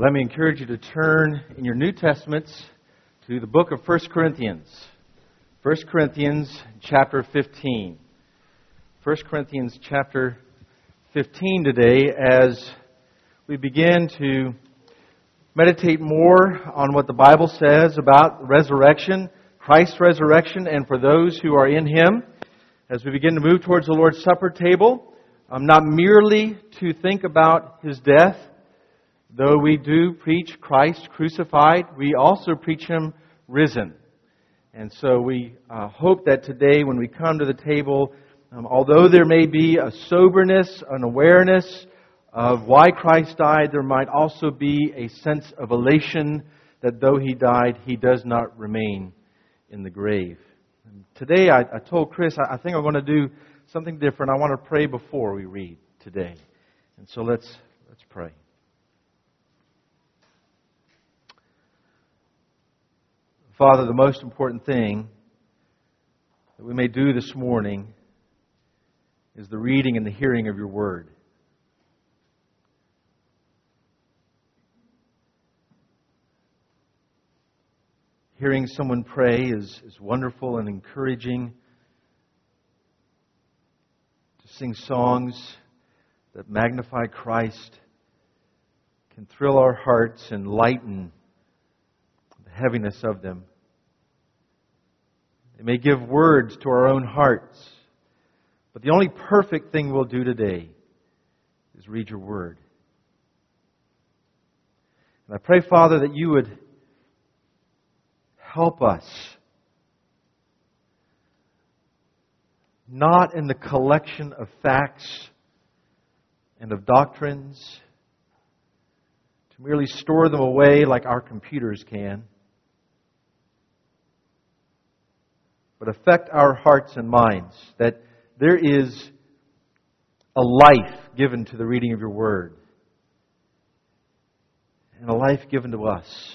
Let me encourage you to turn in your New Testaments to the book of 1 Corinthians. 1 Corinthians chapter 15. 1 Corinthians chapter 15 today as we begin to meditate more on what the Bible says about resurrection, Christ's resurrection, and for those who are in Him. As we begin to move towards the Lord's Supper table, not merely to think about His death. Though we do preach Christ crucified, we also preach Him risen. And so we hope that today when we come to the table, although there may be a soberness, an awareness of why Christ died, there might also be a sense of elation that though He died, He does not remain in the grave. And today I told Chris, I think I'm going to do something different. I want to pray before we read today. And so let's pray. Father, the most important thing that we may do this morning is the reading and the hearing of Your Word. Hearing someone pray is wonderful and encouraging. To sing songs that magnify Christ can thrill our hearts and lighten the heaviness of them. It may give words to our own hearts. But the only perfect thing we'll do today is read Your Word. And I pray, Father, that You would help us, not in the collection of facts and of doctrines, to merely store them away like our computers can, but affect our hearts and minds, that there is a life given to the reading of Your Word, and a life given to us,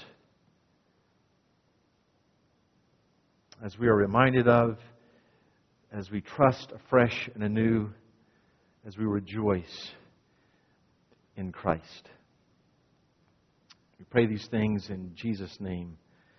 as we are reminded of, as we trust afresh and anew, as we rejoice in Christ. We pray these things in Jesus' name.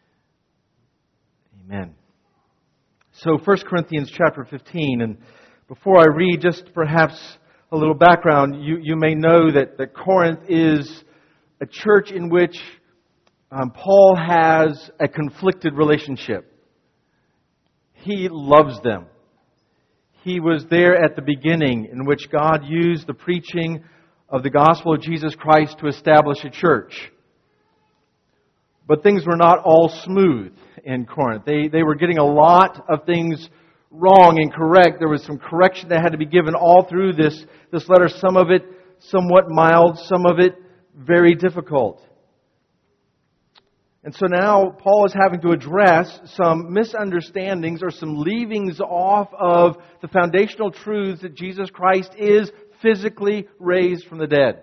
Amen. So 1 Corinthians chapter 15, and before I read, just perhaps a little background, you may know that Corinth is a church in which Paul has a conflicted relationship. He loves them. He was there at the beginning in which God used the preaching of the gospel of Jesus Christ to establish a church. But things were not all smooth in Corinth. They were getting a lot of things wrong and correct. There was some correction that had to be given all through this letter. Some of it somewhat mild, some of it very difficult. And so now Paul is having to address some misunderstandings or some leavings off of the foundational truths that Jesus Christ is physically raised from the dead.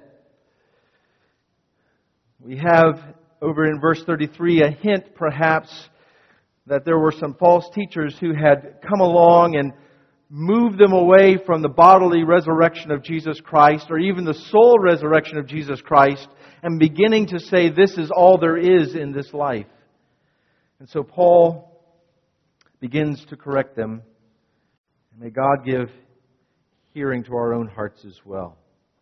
We have over in verse 33 a hint perhaps that there were some false teachers who had come along and moved them away from the bodily resurrection of Jesus Christ or even the soul resurrection of Jesus Christ, and beginning to say this is all there is in this life. And so Paul begins to correct them. And may God give hearing to our own hearts as well.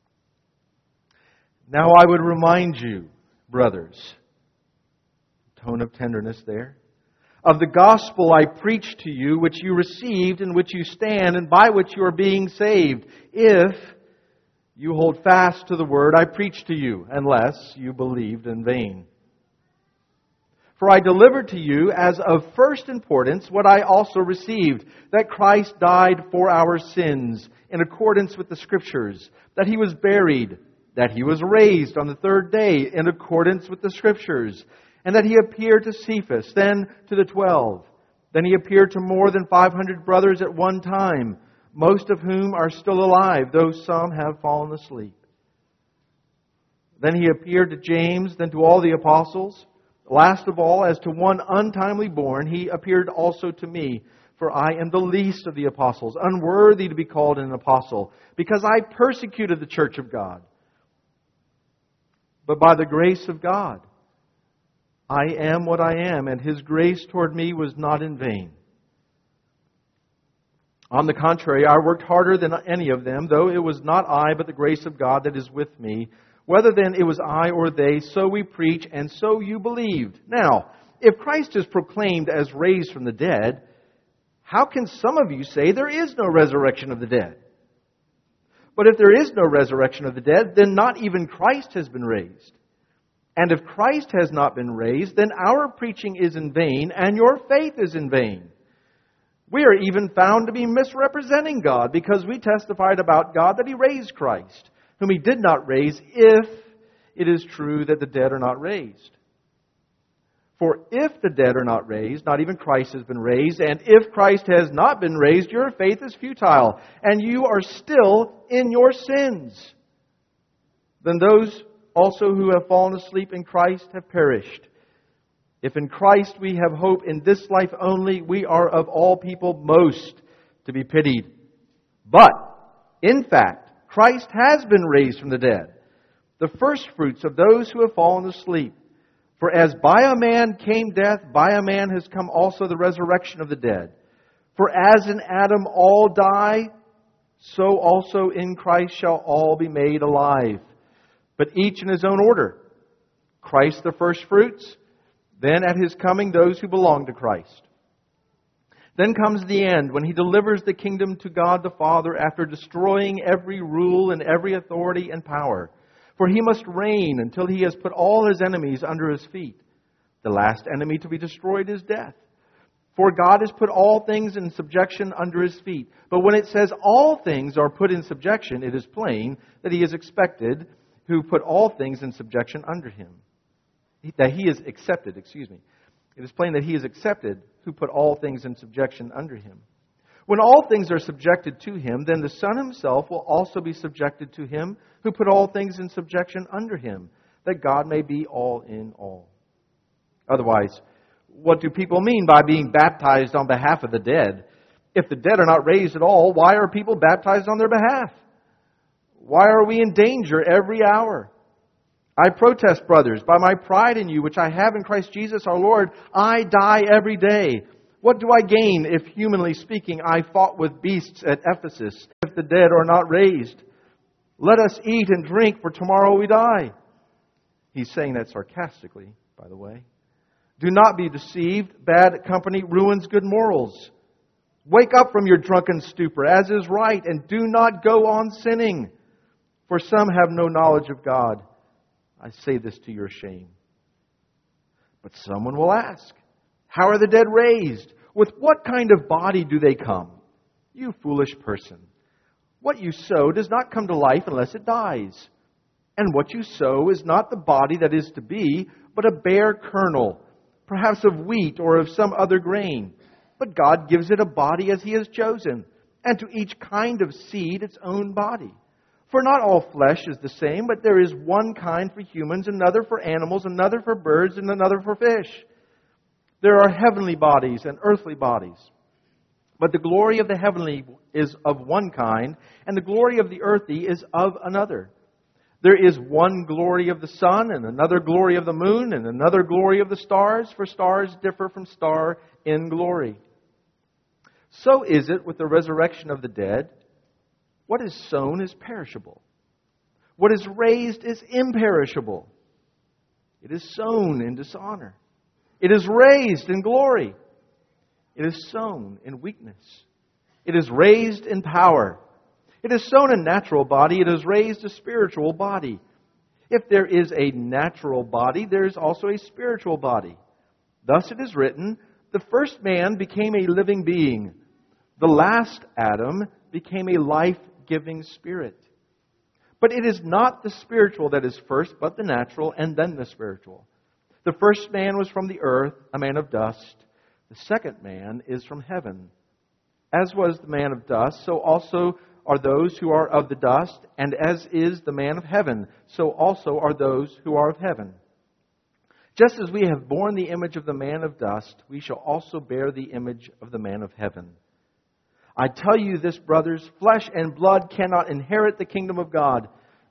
Now I would remind you, brothers, tone of tenderness there, of the gospel I preached to you, which you received, in which you stand, and by which you are being saved, if you hold fast to the word I preached to you, unless you believed in vain. For I delivered to you as of first importance what I also received, that Christ died for our sins in accordance with the Scriptures, that He was buried, that He was raised on the third day in accordance with the Scriptures, and that He appeared to Cephas, then to the 12. Then He appeared to more than 500 brothers at one time, most of whom are still alive, though some have fallen asleep. Then He appeared to James, then to all the apostles. Last of all, as to one untimely born, He appeared also to me, for I am the least of the apostles, unworthy to be called an apostle, because I persecuted the church of God. but by the grace of God. I am what I am, and His grace toward me was not in vain. On the contrary, I worked harder than any of them, though it was not I, but the grace of God that is with me. Whether then it was I or they, so we preach, and so you believed. Now, if Christ is proclaimed as raised from the dead, how can some of you say there is no resurrection of the dead? But if there is no resurrection of the dead, then not even Christ has been raised. And if Christ has not been raised, then our preaching is in vain, and your faith is in vain. We are even found to be misrepresenting God, because we testified about God that He raised Christ, whom He did not raise, if it is true that the dead are not raised. For if the dead are not raised, not even Christ has been raised, and if Christ has not been raised, your faith is futile, and you are still in your sins. Then those also who have fallen asleep in Christ have perished. If in Christ we have hope in this life only, we are of all people most to be pitied. But, in fact, Christ has been raised from the dead, the firstfruits of those who have fallen asleep. For as by a man came death, by a man has come also the resurrection of the dead. For as in Adam all die, so also in Christ shall all be made alive. But each in his own order. Christ the firstfruits, then at His coming those who belong to Christ. Then comes the end, when He delivers the kingdom to God the Father after destroying every rule and every authority and power. For He must reign until He has put all His enemies under His feet. The last enemy to be destroyed is death. For God has put all things in subjection under His feet. But when it says all things are put in subjection, it is plain that He is expected who put all things in subjection under Him. That He is accepted, It is plain that He is accepted who put all things in subjection under Him. When all things are subjected to Him, then the Son Himself will also be subjected to Him who put all things in subjection under Him, that God may be all in all. Otherwise, what do people mean by being baptized on behalf of the dead? If the dead are not raised at all, why are people baptized on their behalf? Why are we in danger every hour? I protest, brothers, by my pride in you, which I have in Christ Jesus our Lord, I die every day. What do I gain if, humanly speaking, I fought with beasts at Ephesus, if the dead are not raised? Let us eat and drink, for tomorrow we die. He's saying that sarcastically, by the way. Do not be deceived. Bad company ruins good morals. Wake up from your drunken stupor, as is right, and do not go on sinning. For some have no knowledge of God. I say this to your shame. But someone will ask, how are the dead raised? With what kind of body do they come? You foolish person. What you sow does not come to life unless it dies. And what you sow is not the body that is to be, but a bare kernel, perhaps of wheat or of some other grain. But God gives it a body as He has chosen, and to each kind of seed its own body. For not all flesh is the same, but there is one kind for humans, another for animals, another for birds, and another for fish. There are heavenly bodies and earthly bodies. But the glory of the heavenly is of one kind, and the glory of the earthly is of another. There is one glory of the sun, and another glory of the moon, and another glory of the stars, for stars differ from star in glory. So is it with the resurrection of the dead. What is sown is perishable. What is raised is imperishable. It is sown in dishonor. It is raised in glory. It is sown in weakness. It is raised in power. It is sown a natural body. It is raised a spiritual body. If there is a natural body, there is also a spiritual body. Thus it is written, the first man became a living being. The last Adam became a life-giving spirit. But it is not the spiritual that is first, but the natural, and then the spiritual. The first man was from the earth, a man of dust. The second man is from heaven. As was the man of dust, so also are those who are of the dust, and as is the man of heaven, so also are those who are of heaven. Just as we have borne the image of the man of dust, we shall also bear the image of the man of heaven. I tell you this, brothers, flesh and blood cannot inherit the kingdom of God,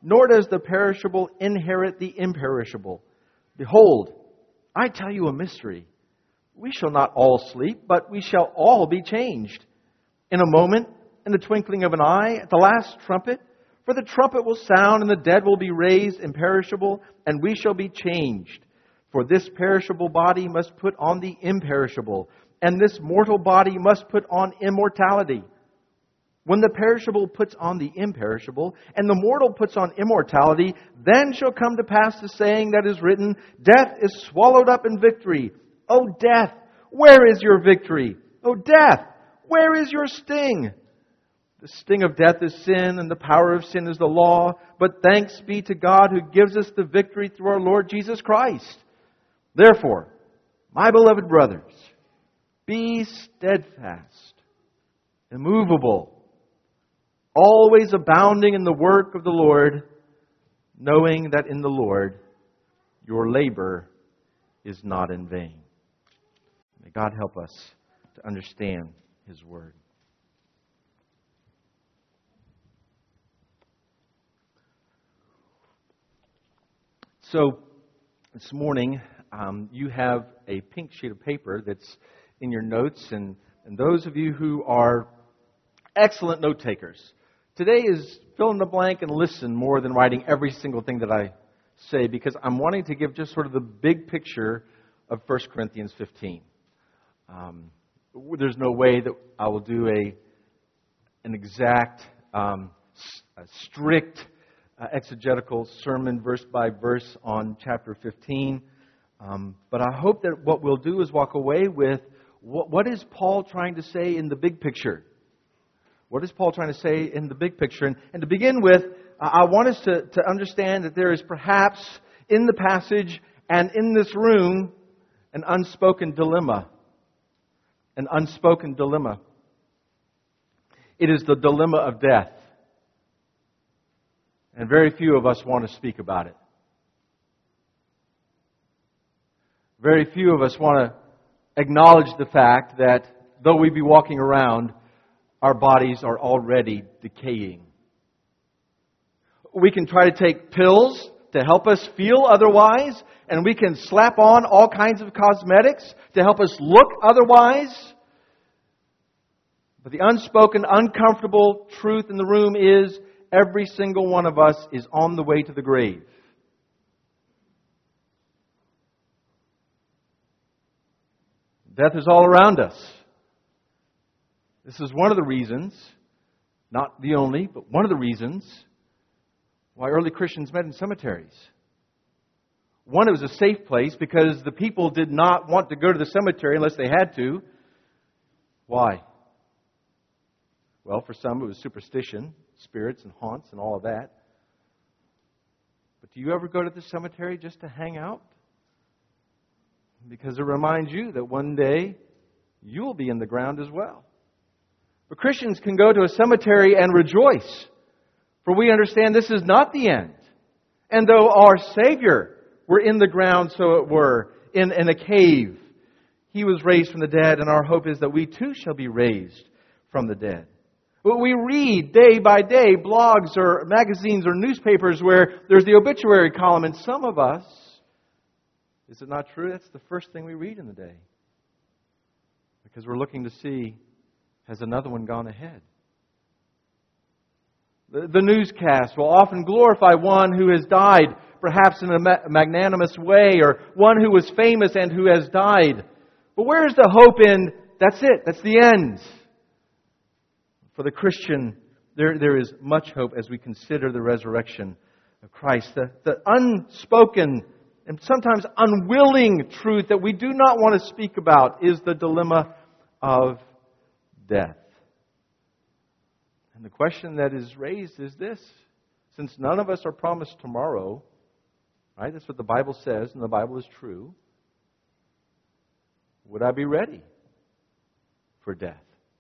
nor does the perishable inherit the imperishable. Behold, I tell you a mystery. We shall not all sleep, but we shall all be changed. In a moment, in the twinkling of an eye, at the last trumpet. For the trumpet will sound, and the dead will be raised imperishable, and we shall be changed. For this perishable body must put on the imperishable, and this mortal body must put on immortality. When the perishable puts on the imperishable, and the mortal puts on immortality, then shall come to pass the saying that is written, Death is swallowed up in victory. O death, where is your victory? O death, where is your sting? The sting of death is sin, and the power of sin is the law. But thanks be to God who gives us the victory through our Lord Jesus Christ. Therefore, my beloved brothers, be steadfast, immovable, always abounding in the work of the Lord, knowing that in the Lord your labor is not in vain. May God help us to understand His Word. So, this morning, you have a pink sheet of paper that's in your notes, and those of you who are excellent note takers, today is fill in the blank and listen more than writing every single thing that I say, because I'm wanting to give just sort of the big picture of 1 Corinthians 15. There's no way that I will do an exact, strict exegetical sermon verse by verse on chapter 15. But I hope that what we'll do is walk away with what is Paul trying to say in the big picture? What is Paul trying to say in the big picture? And to begin with, I want us to understand that there is perhaps in the passage and in this room an unspoken dilemma. An unspoken dilemma. It is the dilemma of death. And very few of us want to speak about it. Very few of us want to acknowledge the fact that though we be walking around, our bodies are already decaying. We can try to take pills to help us feel otherwise, and we can slap on all kinds of cosmetics to help us look otherwise. But the unspoken, uncomfortable truth in the room is every single one of us is on the way to the grave. Death is all around us. This is one of the reasons, not the only, but one of the reasons why early Christians met in cemeteries. One, it was a safe place because the people did not want to go to the cemetery unless they had to. Why? Well, for some it was superstition, spirits and haunts and all of that. But do you ever go to the cemetery just to hang out? Because it reminds you that one day you'll be in the ground as well. But Christians can go to a cemetery and rejoice, for we understand this is not the end. And though our Savior were in the ground, so it were, in a cave, He was raised from the dead, and our hope is that we too shall be raised from the dead. We read day by day blogs or magazines or newspapers where there's the obituary column, and some of us, is it not true? That's the first thing we read in the day. Because we're looking to see, has another one gone ahead? The newscast will often glorify one who has died, perhaps in a magnanimous way, or one who was famous and who has died. But where is the hope in, that's it, that's the end? For the Christian, there is much hope as we consider the resurrection of Christ. The unspoken and sometimes unwilling truth that we do not want to speak about is the dilemma of death. And the question that is raised is this: since none of us are promised tomorrow, right? That's what the Bible says, and the Bible is true. Would I be ready for death?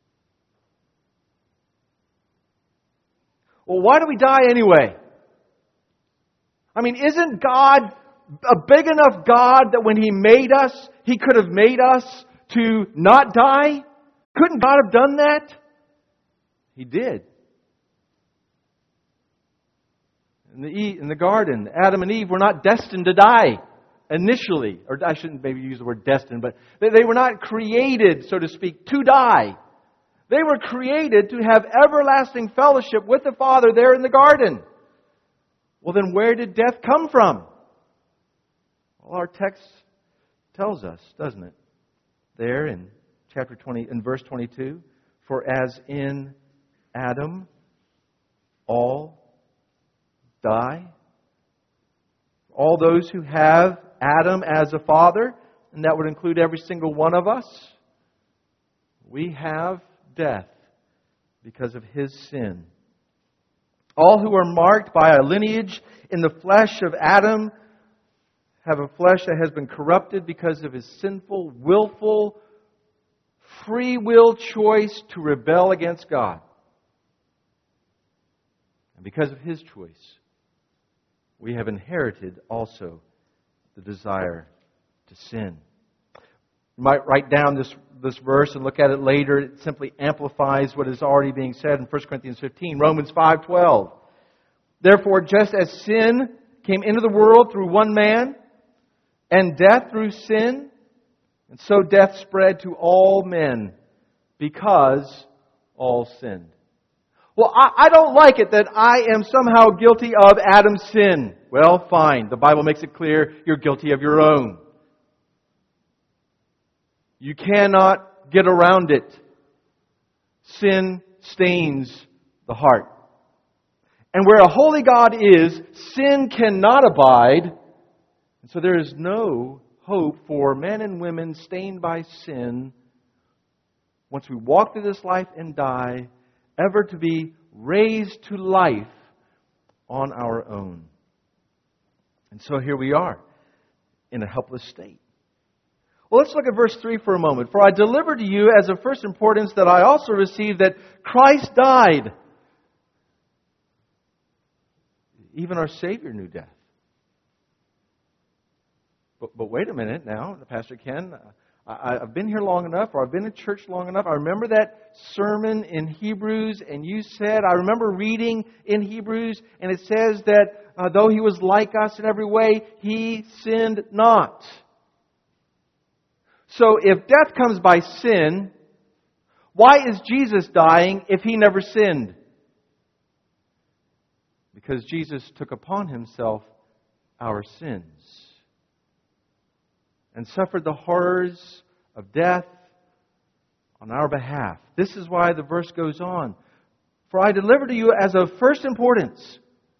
Well, why do we die anyway? I mean, isn't God a big enough God that when He made us, He could have made us to not die? Couldn't God have done that? He did. in the garden, Adam and Eve were not destined to die initially. Or I shouldn't maybe use the word destined, but they were not created, so to speak, to die. They were created to have everlasting fellowship with the Father there in the garden. Well, then where did death come from? Well, our text tells us, doesn't it? There in chapter 20, in verse 22, for as in Adam all die. All those who have Adam as a father, and that would include every single one of us, we have death because of his sin. All who are marked by a lineage in the flesh of Adam have a flesh that has been corrupted because of his sinful, willful, free will choice to rebel against God. And because of his choice, we have inherited also the desire to sin. You might write down this verse and look at it later. It simply amplifies what is already being said in 1 Corinthians 15. Romans 5:12. Therefore, just as sin came into the world through one man, and death through sin, and so death spread to all men because all sinned. Well, I don't like it that I am somehow guilty of Adam's sin. Well, fine. The Bible makes it clear you're guilty of your own. You cannot get around it. Sin stains the heart. And where a holy God is, sin cannot abide. And so there is no hope for men and women stained by sin, once we walk through this life and die, ever to be raised to life on our own. And so here we are, in a helpless state. Well, let's look at verse 3 for a moment. For I delivered to you as of first importance that I also received that Christ died. Even our Savior knew death. But wait a minute now, Pastor Ken, I've been here long enough, or I've been in church long enough. I remember that sermon in Hebrews, and you said, I remember reading in Hebrews, and it says that though He was like us in every way, He sinned not. So if death comes by sin, why is Jesus dying if He never sinned? Because Jesus took upon Himself our sins and suffered the horrors of death on our behalf. This is why the verse goes on. For I deliver to you as of first importance.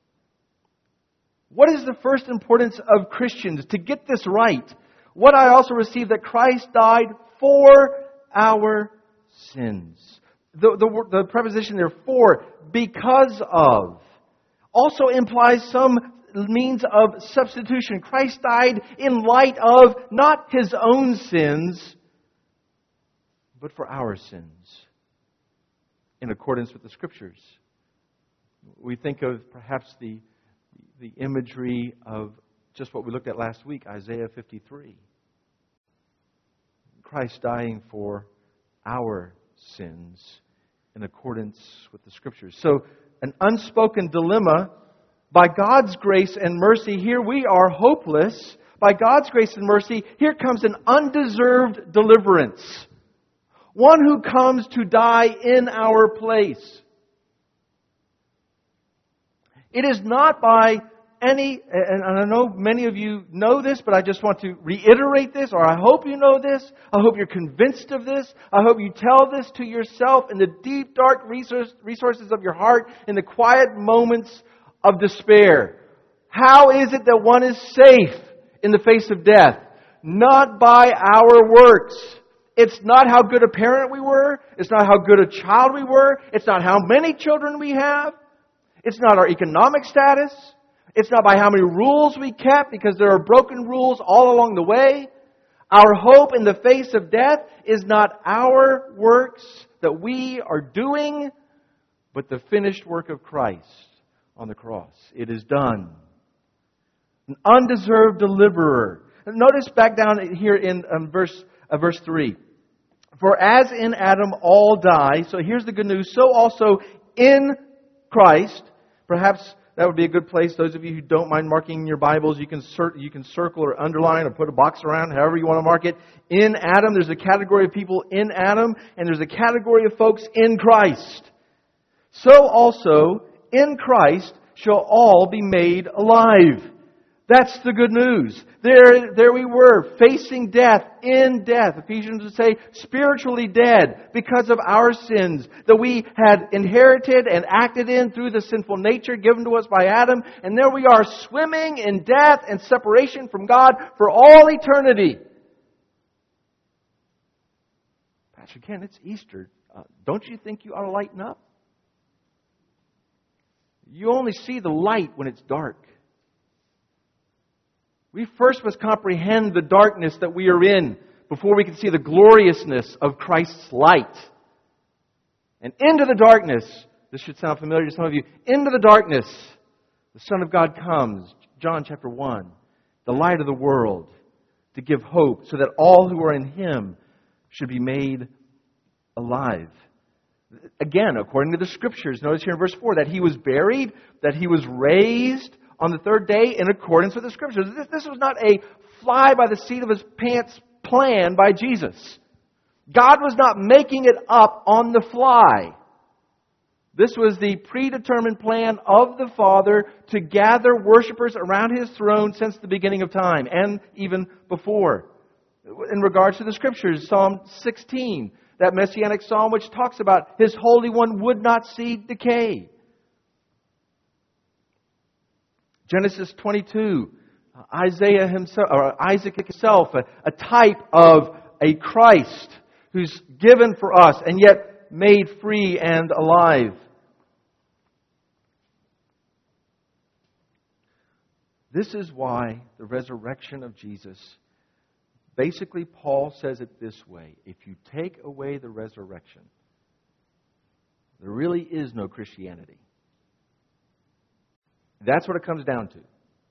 What is the first importance of Christians? To get this right. What I also received, that Christ died for our sins. The preposition there, for, because of, also implies some means of substitution. Christ died in light of not His own sins, but for our sins, in accordance with the Scriptures. We think of perhaps the imagery of just what we looked at last week, Isaiah 53. Christ dying for our sins in accordance with the Scriptures. So, an unspoken dilemma. By God's grace and mercy, here we are hopeless. By God's grace and mercy, here comes an undeserved deliverance. One who comes to die in our place. It is not by any, and I know many of you know this, but I just want to reiterate this, or I hope you know this. I hope you're convinced of this. I hope you tell this to yourself in the deep, dark resources of your heart, in the quiet moments of despair. How is it that one is safe in the face of death? Not by our works. It's not how good a parent we were. It's not how good a child we were. It's not how many children we have. It's not our economic status. It's not by how many rules we kept, because there are broken rules all along the way. Our hope in the face of death is not our works that we are doing, but the finished work of Christ on the cross. It is done. An undeserved deliverer. Notice back down here in verse 3. For as in Adam all die, so here's the good news, so also in Christ, perhaps that would be a good place. Those of you who don't mind marking your Bibles, you can circle or underline or put a box around, however you want to mark it. In Adam, there's a category of people in Adam, and there's a category of folks in Christ. So also, in Christ shall all be made alive. That's the good news. There we were, facing death, in death. Ephesians would say, spiritually dead because of our sins that we had inherited and acted in through the sinful nature given to us by Adam. And there we are, swimming in death and separation from God for all eternity. Pastor Ken, it's Easter. Don't you think you ought to lighten up? You only see the light when it's dark. We first must comprehend the darkness that we are in before we can see the gloriousness of Christ's light. And into the darkness, this should sound familiar to some of you, into the darkness, the Son of God comes, John chapter 1, the light of the world, to give hope so that all who are in Him should be made alive. Again, according to the Scriptures, notice here in verse 4 that He was buried, that He was raised on the third day in accordance with the Scriptures. This was not a fly by the seat of His pants plan by Jesus. God was not making it up on the fly. This was the predetermined plan of the Father to gather worshipers around His throne since the beginning of time and even before. In regards to the Scriptures, Psalm 16, that messianic psalm which talks about His Holy One would not see decay. Genesis 22, Isaiah himself, or Isaac himself, a type of a Christ who's given for us and yet made free and alive. This is why the resurrection of Jesus, basically Paul says it this way: if you take away the resurrection, there really is no Christianity. That's what it comes down to.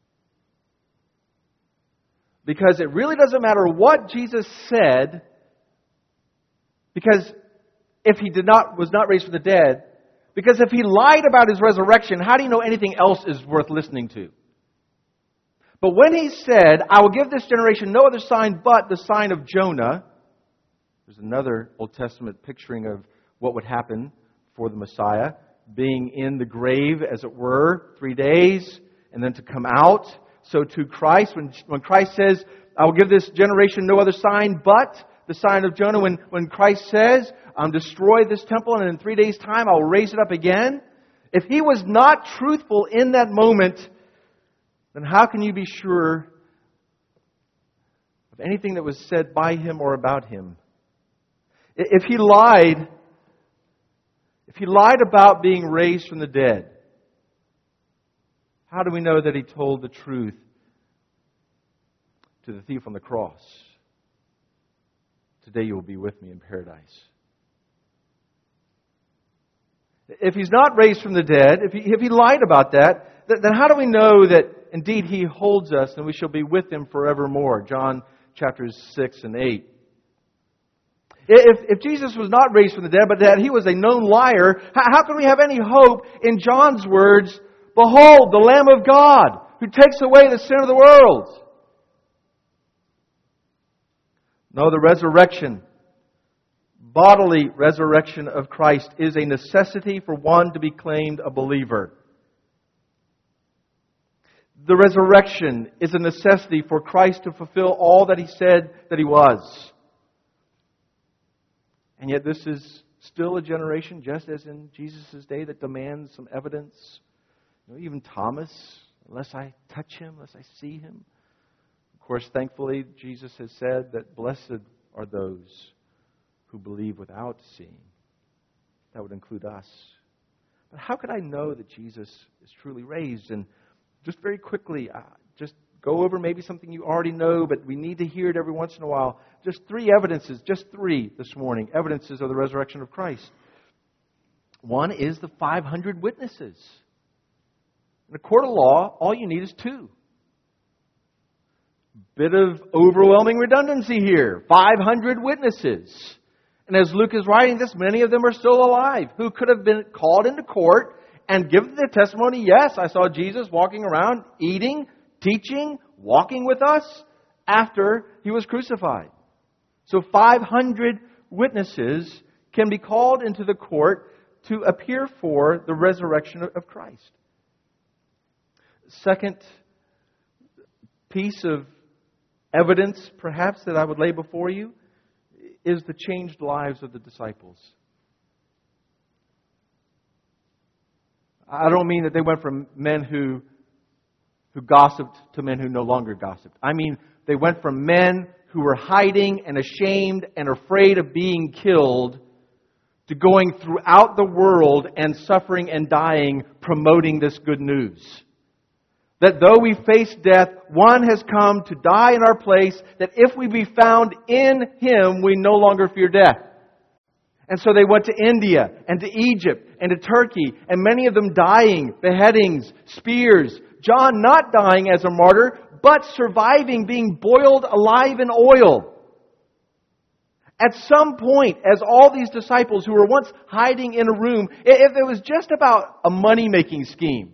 Because it really doesn't matter what Jesus said, because if He was not raised from the dead, because if He lied about His resurrection, how do you know anything else is worth listening to? But when He said, I will give this generation no other sign but the sign of Jonah, there's another Old Testament picturing of what would happen for the Messiah, being in the grave, as it were, 3 days, and then to come out. So to Christ, when Christ says, I will give this generation no other sign but the sign of Jonah, when Christ says, destroy this temple, and in 3 days' time I will raise it up again, if He was not truthful in that moment, then how can you be sure of anything that was said by Him or about Him? If He lied about being raised from the dead, how do we know that He told the truth to the thief on the cross? Today you will be with me in paradise. If He's not raised from the dead, if he lied about that, then how do we know that indeed He holds us and we shall be with Him forevermore? John chapters 6 and 8. If Jesus was not raised from the dead, but that He was a known liar, how can we have any hope in John's words, behold, the Lamb of God, who takes away the sin of the world? No, the resurrection, bodily resurrection of Christ, is a necessity for one to be claimed a believer. The resurrection is a necessity for Christ to fulfill all that He said that He was. And yet this is still a generation, just as in Jesus' day, that demands some evidence. Even Thomas, unless I touch Him, unless I see Him. Of course, thankfully, Jesus has said that blessed are those who believe without seeing. That would include us. But how could I know that Jesus is truly raised? And just very quickly, just go over maybe something you already know, but we need to hear it every once in a while. Just three evidences, just three this morning, evidences of the resurrection of Christ. One is the 500 witnesses. In a court of law, all you need is two. Bit of overwhelming redundancy here. 500 witnesses. And as Luke is writing this, many of them are still alive, who could have been called into court and give the testimony, yes, I saw Jesus walking around, eating, teaching, walking with us after He was crucified. So 500 witnesses can be called into the court to appear for the resurrection of Christ. Second piece of evidence, perhaps, that I would lay before you is the changed lives of the disciples. I don't mean that they went from men who gossiped to men who no longer gossiped. I mean, they went from men who were hiding and ashamed and afraid of being killed to going throughout the world and suffering and dying, promoting this good news. That though we face death, one has come to die in our place, that if we be found in Him, we no longer fear death. And so they went to India and to Egypt and to Turkey, and many of them dying, beheadings, spears. John not dying as a martyr, but surviving, being boiled alive in oil. At some point, as all these disciples who were once hiding in a room, if it was just about a money-making scheme,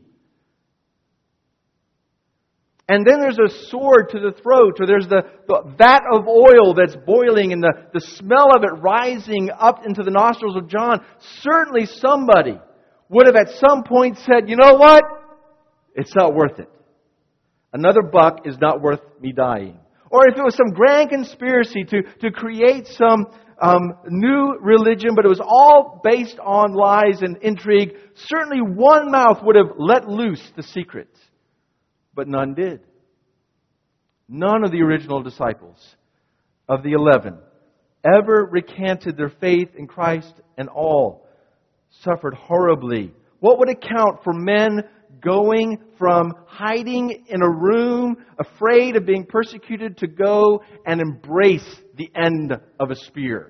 and then there's a sword to the throat, or there's the vat of oil that's boiling and the smell of it rising up into the nostrils of John, certainly somebody would have at some point said, you know what? It's not worth it. Another buck is not worth me dying. Or if it was some grand conspiracy to create some new religion, but it was all based on lies and intrigue, certainly one mouth would have let loose the secret. But none did. None of the original disciples of the 11 ever recanted their faith in Christ, and all suffered horribly. What would account for men going from hiding in a room, afraid of being persecuted, to go and embrace the end of a spear?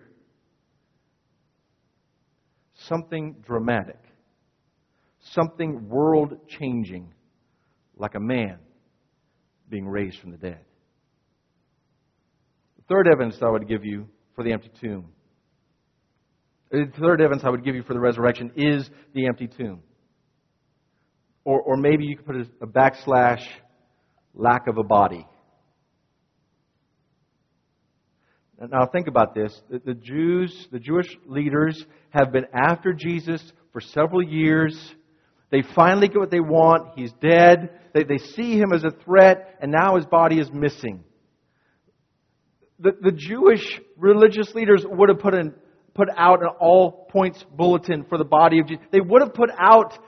Something dramatic. Something world-changing, like a man being raised from the dead. The third evidence I would give you for the empty tomb. The third evidence I would give you for the resurrection is the empty tomb. Or maybe you could put a backslash, lack of a body. Now think about this. The Jewish leaders have been after Jesus for several years. They finally get what they want. He's dead. They see Him as a threat, and now His body is missing. The Jewish religious leaders would have put out an all points bulletin for the body of Jesus. They would have put out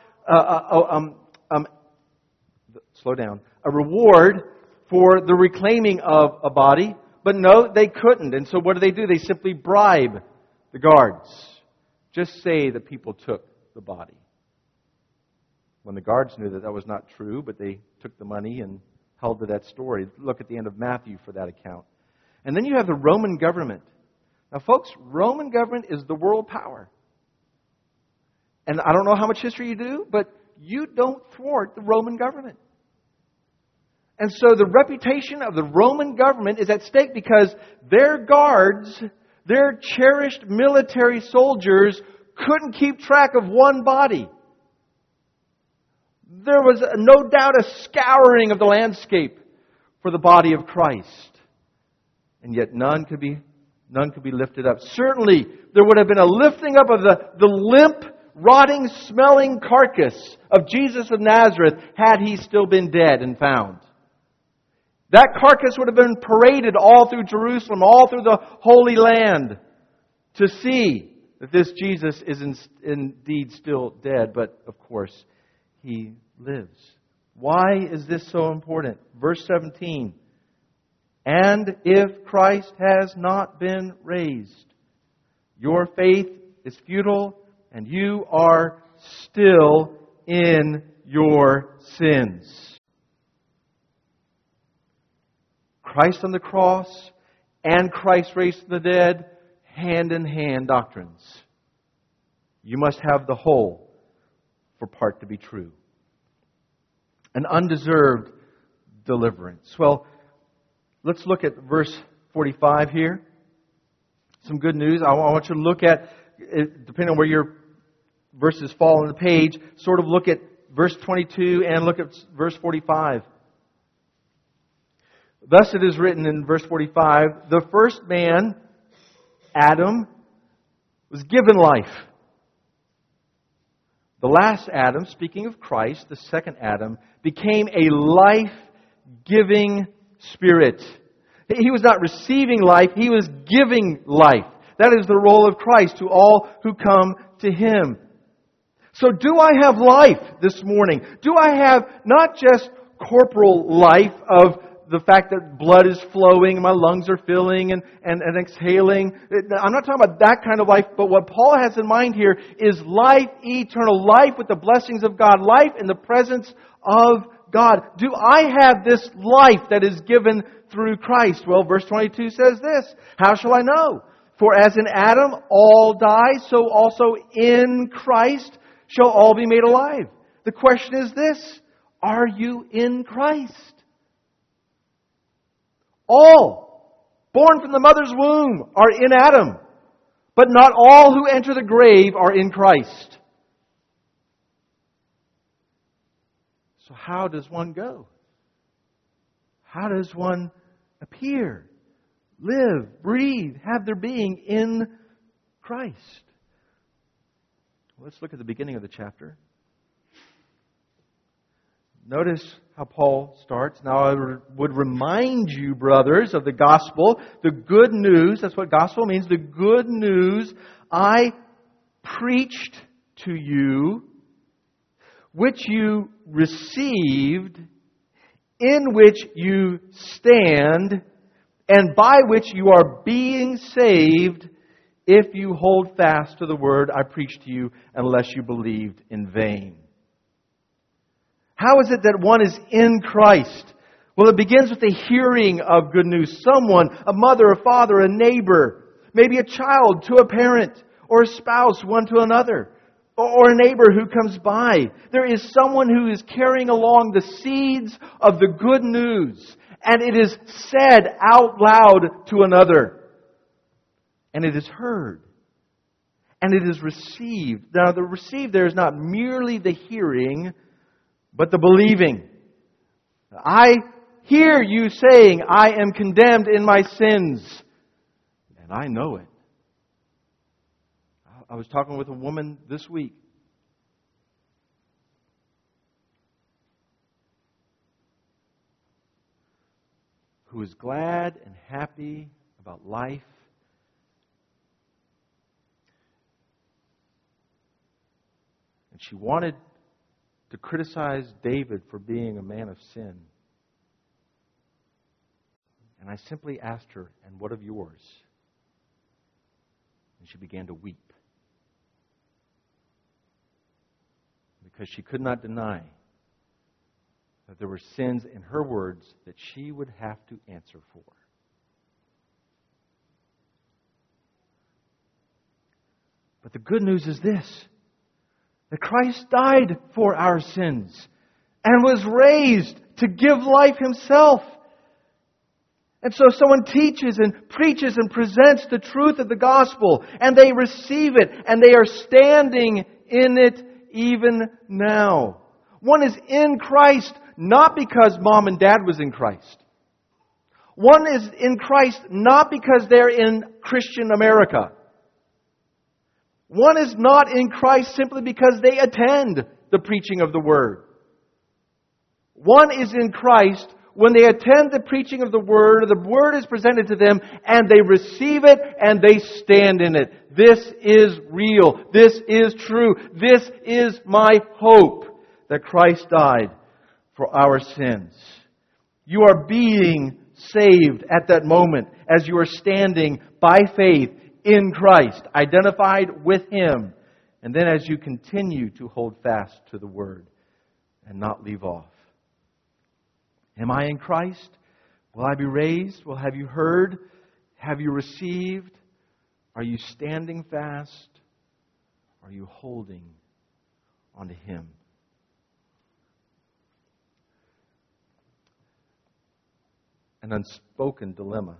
a reward for the reclaiming of a body, but no, they couldn't. And so what do? They simply bribe the guards. Just say that people took the body. When the guards knew that was not true, but they took the money and held to that story. Look at the end of Matthew for that account. And then you have the Roman government. Now, folks, Roman government is the world power. And I don't know how much history you do, but you don't thwart the Roman government. And so the reputation of the Roman government is at stake because their guards, their cherished military soldiers, couldn't keep track of one body. There was no doubt a scouring of the landscape for the body of Christ. And yet none could be lifted up. Certainly, there would have been a lifting up of the limp, rotting, smelling carcass of Jesus of Nazareth had He still been dead and found. That carcass would have been paraded all through Jerusalem, all through the Holy Land, to see that this Jesus is indeed still dead, but of course, He lives. Why is this so important? Verse 17. And if Christ has not been raised, your faith is futile, and you are still in your sins. Christ on the cross and Christ raised from the dead, hand in hand doctrines. You must have the whole for part to be true. An undeserved deliverance. Well, let's look at verse 45 here. Some good news. I want you to look at, depending on where your verses fall on the page, sort of look at verse 22 and look at verse 45. Thus it is written in verse 45, the first man, Adam, was given life. The last Adam, speaking of Christ, the second Adam, became a life-giving spirit. He was not receiving life, he was giving life. That is the role of Christ to all who come to Him. So do I have life this morning? Do I have not just corporal life of the fact that blood is flowing, my lungs are filling and exhaling? I'm not talking about that kind of life, but what Paul has in mind here is life, eternal life with the blessings of God, life in the presence of God. Do I have this life that is given through Christ? Well, verse 22 says this, how shall I know? For as in Adam all die, so also in Christ shall all be made alive. The question is this, are you in Christ? All, born from the mother's womb, are in Adam, but not all who enter the grave are in Christ. So how does one go? How does one appear, live, breathe, have their being in Christ? Let's look at the beginning of the chapter. Notice how Paul starts. Now I would remind you, brothers, of the gospel, the good news. That's what gospel means. The good news I preached to you, which you received, in which you stand, and by which you are being saved, if you hold fast to the word I preached to you, unless you believed in vain. How is it that one is in Christ? Well, it begins with the hearing of good news. Someone, a mother, a father, a neighbor, maybe a child to a parent, or a spouse, one to another, or a neighbor who comes by. There is someone who is carrying along the seeds of the good news, and it is said out loud to another. And it is heard. And it is received. Now, the received there is not merely the hearing, but the believing. I hear you saying, I am condemned in my sins. And I know it. I was talking with a woman this week. Who is glad and happy about life. And she wanted to criticize David for being a man of sin. And I simply asked her, and what of yours? And she began to weep. Because she could not deny that there were sins, in her words, that she would have to answer for. But the good news is this, that Christ died for our sins and was raised to give life Himself. And so someone teaches and preaches and presents the truth of the gospel, and they receive it, and they are standing in it even now. One is in Christ not because mom and dad was in Christ. One is in Christ not because they're in Christian America. One is not in Christ simply because they attend the preaching of the Word. One is in Christ when they attend the preaching of the Word is presented to them, and they receive it, and they stand in it. This is real. This is true. This is my hope, that Christ died for our sins. You are being saved at that moment as you are standing by faith in Christ, identified with Him. And then as you continue to hold fast to the Word and not leave off. Am I in Christ? Will I be raised? Well, have you heard? Have you received? Are you standing fast? Are you holding onto Him? An unspoken dilemma.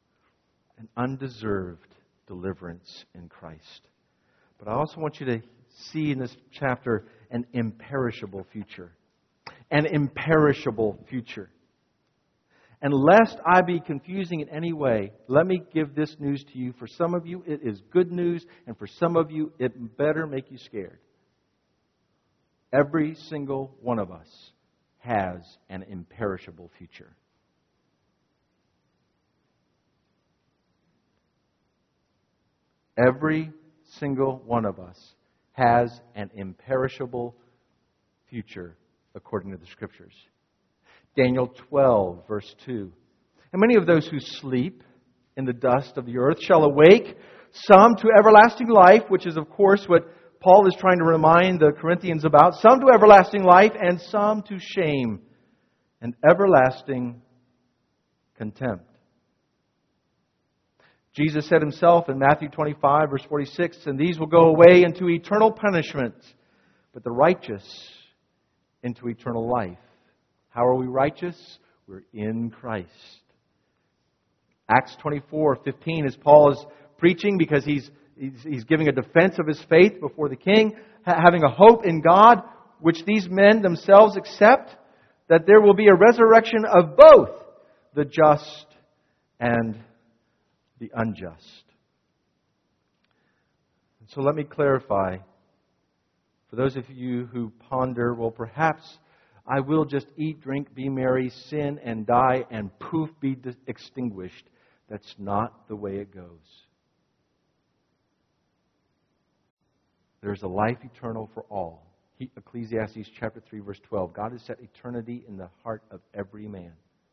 An undeserved deliverance in Christ. But I also want you to see in this chapter an imperishable future. An imperishable future. And lest I be confusing in any way, let me give this news to you. For some of you, it is good news, and for some of you, it better make you scared. Every single one of us has an imperishable future. Every single one of us has an imperishable future, according to the Scriptures. Daniel 12, verse 2. And many of those who sleep in the dust of the earth shall awake, some to everlasting life, which is, of course, what Paul is trying to remind the Corinthians about. Some to everlasting life, and some to shame and everlasting contempt. Jesus said himself in Matthew 25, verse 46, and these will go away into eternal punishment, but the righteous into eternal life. How are we righteous? We're in Christ. Acts 24:15, as Paul is preaching, because he's giving a defense of his faith before the king, having a hope in God, which these men themselves accept, that there will be a resurrection of both the just and the unjust. So let me clarify. For those of you who ponder, well, perhaps I will just eat, drink, be merry, sin, and die, and poof, be extinguished. That's not the way it goes. There's a life eternal for all. Ecclesiastes chapter 3, verse 12. God has set eternity in the heart of every man.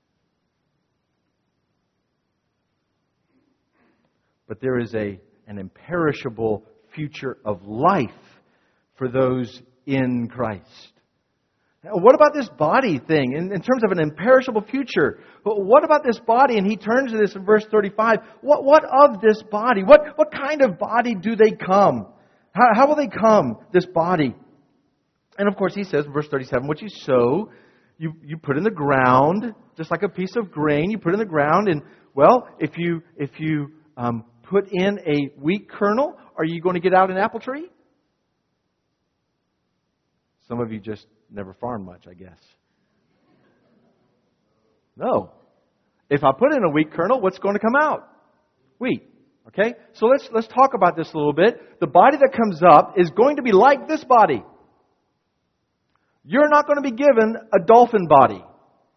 But there is an imperishable future of life for those in Christ. Now, what about this body thing in terms of an imperishable future? What about this body? And he turns to this in verse 35. What of this body? What kind of body do they come? How will they come, this body? And of course he says in verse 37, what you sow, you put in the ground, just like a piece of grain, you put in the ground. And well, if you put in a wheat kernel, are you going to get out an apple tree? Some of you just never farm much, I guess. No. If I put in a wheat kernel, what's going to come out? Wheat. Okay? So let's talk about this a little bit. The body that comes up is going to be like this body. You're not going to be given a dolphin body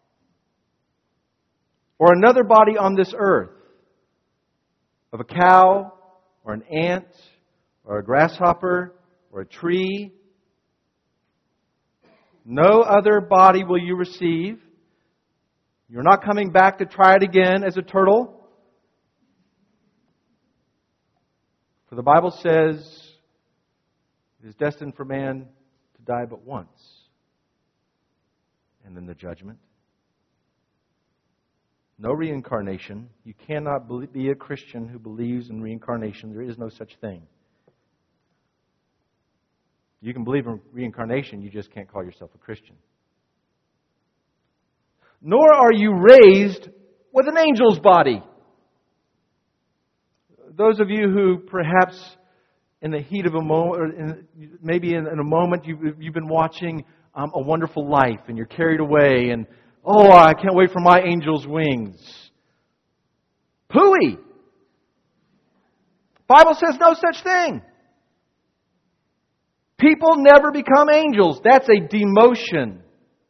or another body on this earth of a cow or an ant or a grasshopper or a tree. No other body will you receive. You're not coming back to try it again as a turtle. For the Bible says it is destined for man to die but once. And then the judgment. No reincarnation. You cannot be a Christian who believes in reincarnation. There is no such thing. You can believe in reincarnation, you just can't call yourself a Christian. Nor are you raised with an angel's body. Those of you who perhaps in the heat of a moment, or maybe in a moment you've been watching A Wonderful Life and you're carried away and, oh, I can't wait for my angel's wings. Pooey! Bible says no such thing. People never become angels. That's a demotion.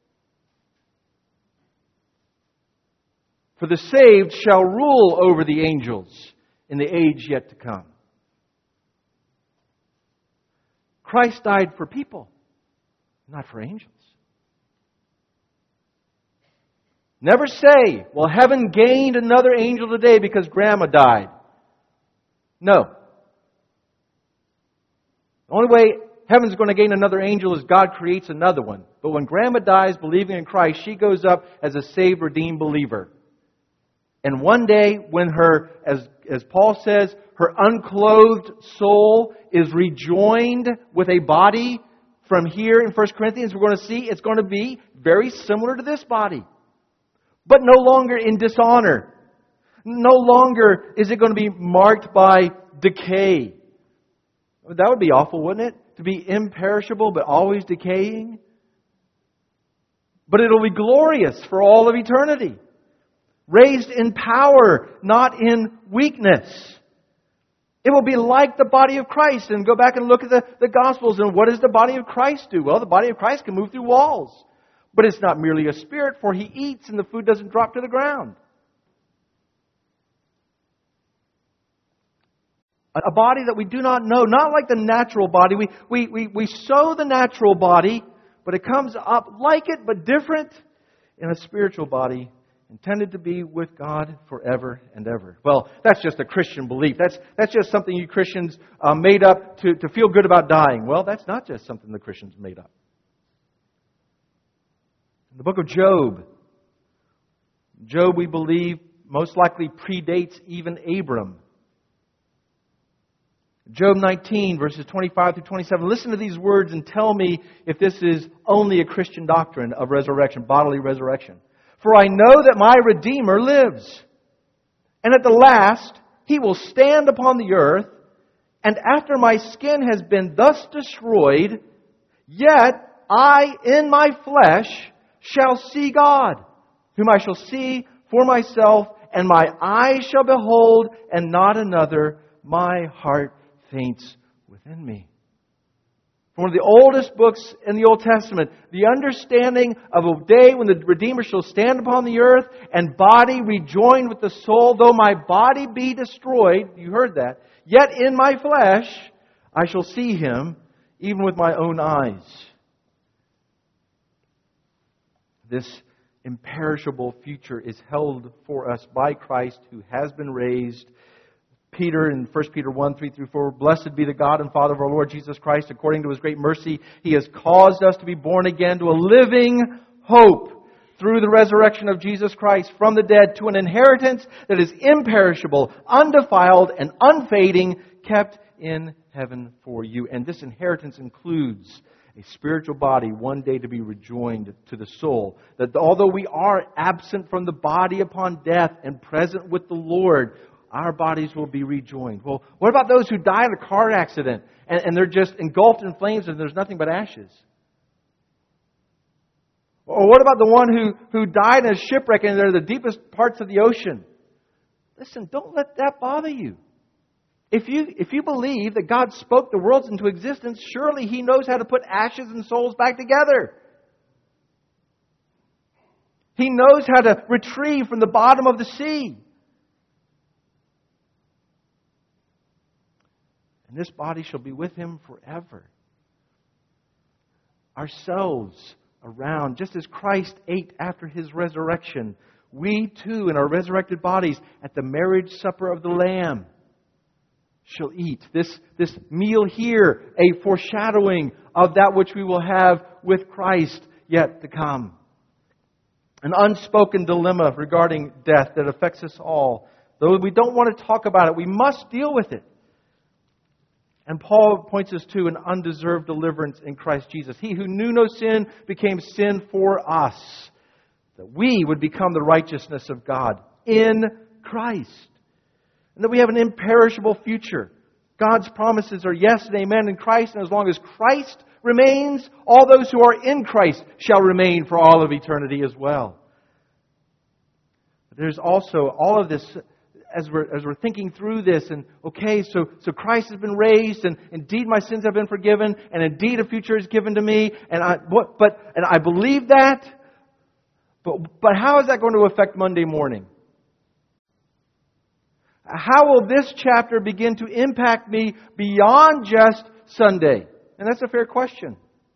For the saved shall rule over the angels in the age yet to come. Christ died for people, not for angels. Never say, well, heaven gained another angel today because Grandma died. No. The only way heaven's going to gain another angel is God creates another one. But when Grandma dies believing in Christ, she goes up as a saved, redeemed believer. And one day when her, as Paul says, her unclothed soul is rejoined with a body from here in 1 Corinthians, we're going to see it's going to be very similar to this body. But no longer in dishonor. No longer is it going to be marked by decay. That would be awful, wouldn't it? to be imperishable but always decaying. But it'll be glorious for all of eternity. Raised in power, not in weakness. It will be like the body of Christ. And go back and look at the Gospels. And what does the body of Christ do? Well, the body of Christ can move through walls. But it's not merely a spirit, for He eats and the food doesn't drop to the ground. A body that we do not know, not like the natural body. We sow the natural body, but it comes up like it, but different in a spiritual body, intended to be with God forever and ever. Well, that's just a Christian belief. That's just something you Christians made up to feel good about dying. Well, that's not just something the Christians made up. In the book of Job, we believe, most likely predates even Abram. Job 19, verses 25 through 27. Listen to these words and tell me if this is only a Christian doctrine of resurrection, bodily resurrection. For I know that my Redeemer lives, and at the last He will stand upon the earth, and after my skin has been thus destroyed, yet I in my flesh shall see God, whom I shall see for myself, and my eyes shall behold, and not another. My heart faints within me. One of the oldest books in the Old Testament, the understanding of a day when the Redeemer shall stand upon the earth and body rejoined with the soul, though my body be destroyed, you heard that, yet in my flesh I shall see Him, even with my own eyes. This imperishable future is held for us by Christ, who has been raised. Peter in 1 Peter 1, 3 through 4, Blessed be the God and Father of our Lord Jesus Christ. According to His great mercy, He has caused us to be born again to a living hope through the resurrection of Jesus Christ from the dead, to an inheritance that is imperishable, undefiled, and unfading, kept in heaven for you. And this inheritance includes a spiritual body one day to be rejoined to the soul. That although we are absent from the body upon death and present with the Lord, our bodies will be rejoined. Well, what about those who die in a car accident and they're just engulfed in flames and there's nothing but ashes? Or what about the one who died in a shipwreck and they're the deepest parts of the ocean? Listen, don't let that bother you. If you believe that God spoke the worlds into existence, surely He knows how to put ashes and souls back together. He knows how to retrieve from the bottom of the sea. And this body shall be with Him forever. Ourselves around, just as Christ ate after His resurrection, we too in our resurrected bodies at the marriage supper of the Lamb shall eat. This meal here, a foreshadowing of that which we will have with Christ yet to come. An unspoken dilemma regarding death that affects us all. Though we don't want to talk about it, we must deal with it. And Paul points us to an undeserved deliverance in Christ Jesus. He who knew no sin became sin for us, that we would become the righteousness of God in Christ. And that we have an imperishable future. God's promises are yes and amen in Christ, and as long as Christ remains, all those who are in Christ shall remain for all of eternity as well. But there's also all of this. As we're thinking through this, and okay, so Christ has been raised, and indeed my sins have been forgiven, and indeed a future is given to me, and I believe that. But how is that going to affect Monday morning? How will this chapter begin to impact me beyond just Sunday? And that's a fair question.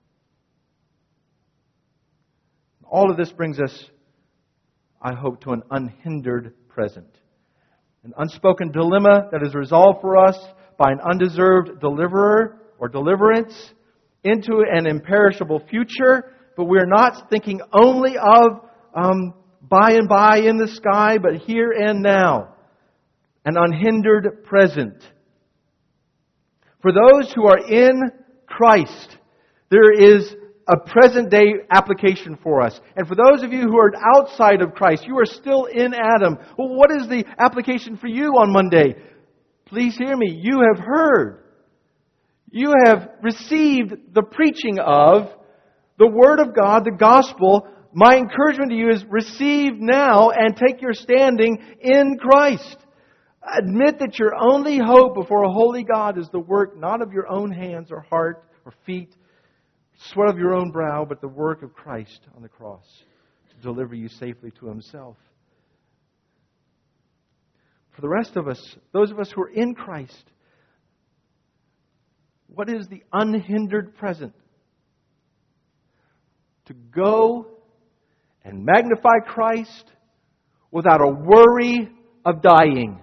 All of this brings us, I hope, to an unhindered present. An unspoken dilemma that is resolved for us by an undeserved deliverer or deliverance into an imperishable future. But we're not thinking only of by and by in the sky, but here and now. An unhindered present. For those who are in Christ, there is a present day application for us. And for those of you who are outside of Christ, you are still in Adam. Well, what is the application for you on Monday? Please hear me. You have heard. You have received the preaching of the Word of God, the gospel. My encouragement to you is receive now and take your standing in Christ. Admit that your only hope before a holy God is the work not of your own hands or heart or feet, sweat of your own brow, but the work of Christ on the cross to deliver you safely to Himself. For the rest of us, those of us who are in Christ, what is the unhindered present? To go and magnify Christ without a worry of dying.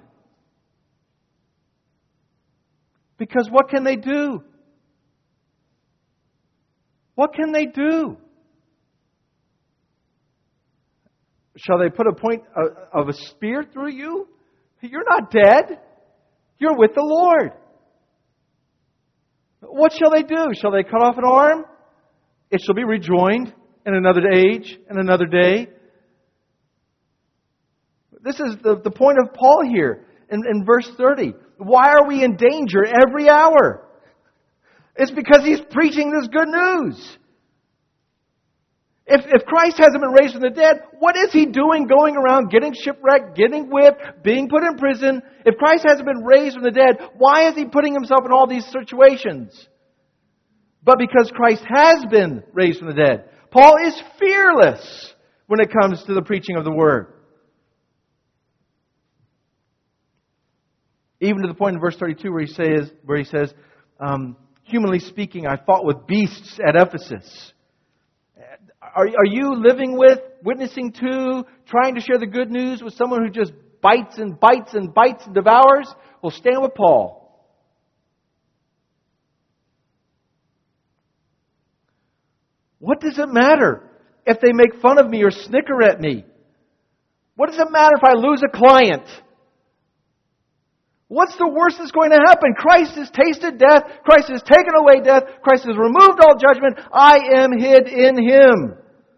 Because what can they do? What can they do? Shall they put a point of a spear through you? You're not dead. You're with the Lord. What shall they do? Shall they cut off an arm? It shall be rejoined in another age and another day. This is the point of Paul here in verse 30. Why are we in danger every hour? It's because he's preaching this good news. If Christ hasn't been raised from the dead, what is He doing going around getting shipwrecked, getting whipped, being put in prison? If Christ hasn't been raised from the dead, why is He putting Himself in all these situations? But because Christ has been raised from the dead. Paul is fearless when it comes to the preaching of the Word. Even to the point in verse 32 where he says, humanly speaking, I fought with beasts at Ephesus. Are you living with, witnessing to, trying to share the good news with someone who just bites and bites and bites and devours? Well, stand with Paul. What does it matter if they make fun of me or snicker at me? What does it matter if I lose a client? What's the worst that's going to happen? Christ has tasted death. Christ has taken away death. Christ has removed all judgment. I am hid in Him.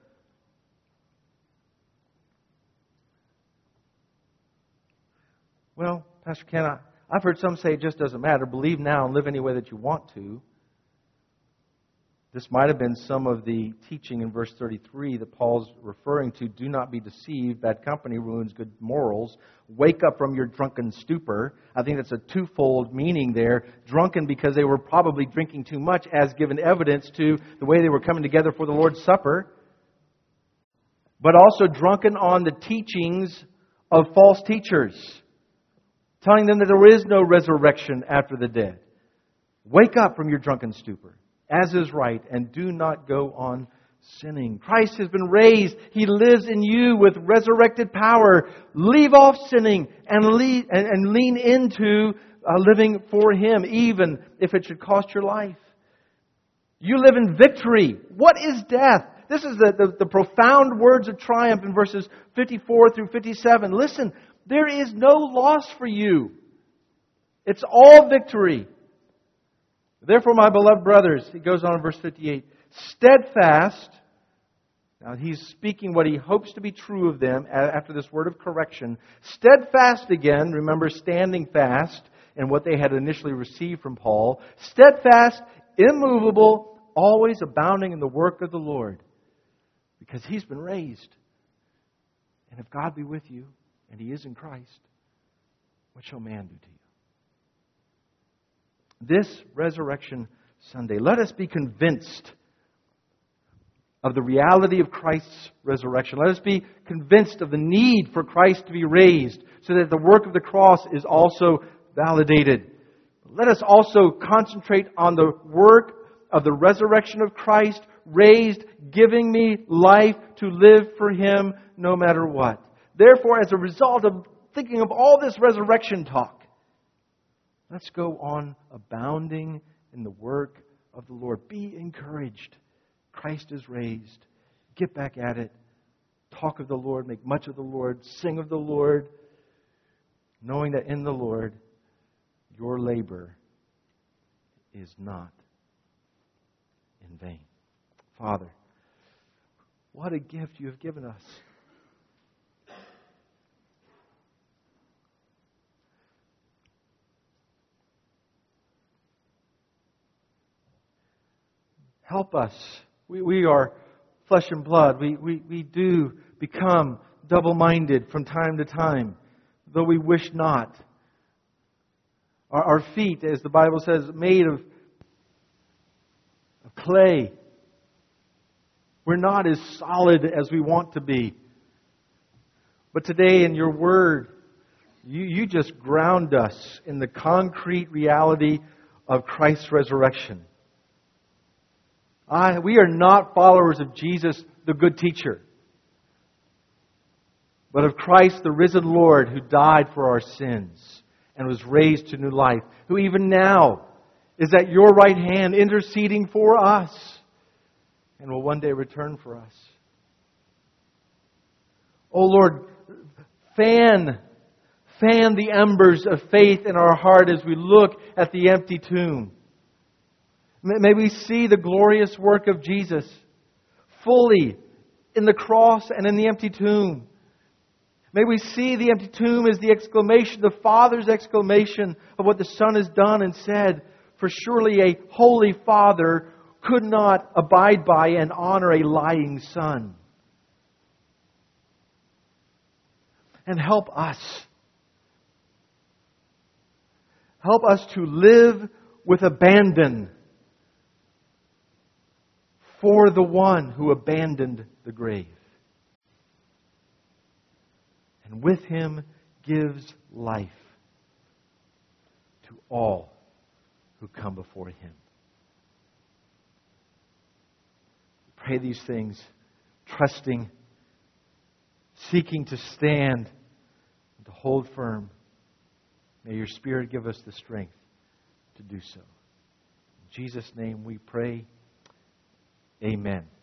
Well, Pastor Ken, I've heard some say it just doesn't matter. Believe now and live any way that you want to. This might have been some of the teaching in verse 33 that Paul's referring to. Do not be deceived. Bad company ruins good morals. Wake up from your drunken stupor. I think that's a twofold meaning there. Drunken because they were probably drinking too much, as given evidence to the way they were coming together for the Lord's Supper. But also drunken on the teachings of false teachers, telling them that there is no resurrection after the dead. Wake up from your drunken stupor, as is right, and do not go on sinning. Christ has been raised. He lives in you with resurrected power. Leave off sinning and lean into living for Him, even if it should cost your life. You live in victory. What is death? This is the profound words of triumph in verses 54 through 57. Listen, there is no loss for you. It's all victory. Therefore, my beloved brothers, he goes on in verse 58, steadfast. Now, he's speaking what he hopes to be true of them after this word of correction. Steadfast again, remember standing fast in what they had initially received from Paul. Steadfast, immovable, always abounding in the work of the Lord. Because He's been raised. And if God be with you, and He is in Christ, what shall man do to you? This Resurrection Sunday, let us be convinced of the reality of Christ's resurrection. Let us be convinced of the need for Christ to be raised so that the work of the cross is also validated. Let us also concentrate on the work of the resurrection of Christ, raised, giving me life to live for Him no matter what. Therefore, as a result of thinking of all this resurrection talk, let's go on abounding in the work of the Lord. Be encouraged. Christ is raised. Get back at it. Talk of the Lord. Make much of the Lord. Sing of the Lord. Knowing that in the Lord, your labor is not in vain. Father, what a gift you have given us. Help us. We are flesh and blood. We do become double-minded from time to time, though we wish not. Our feet, as the Bible says, made of clay. We're not as solid as we want to be. But today in your Word, you just ground us in the concrete reality of Christ's resurrection. We are not followers of Jesus, the good teacher, but of Christ, the risen Lord, who died for our sins and was raised to new life, who even now is at your right hand interceding for us and will one day return for us. Oh Lord, fan the embers of faith in our heart as we look at the empty tomb. May we see the glorious work of Jesus fully in the cross and in the empty tomb. May we see the empty tomb as the exclamation, the Father's exclamation of what the Son has done and said. For surely a holy Father could not abide by and honor a lying Son. And help us. Help us to live with abandon for the one who abandoned the grave, and with Him gives life to all who come before Him. Pray these things, trusting, seeking to stand and to hold firm. May your Spirit give us the strength to do so. In Jesus' name we pray. Amen.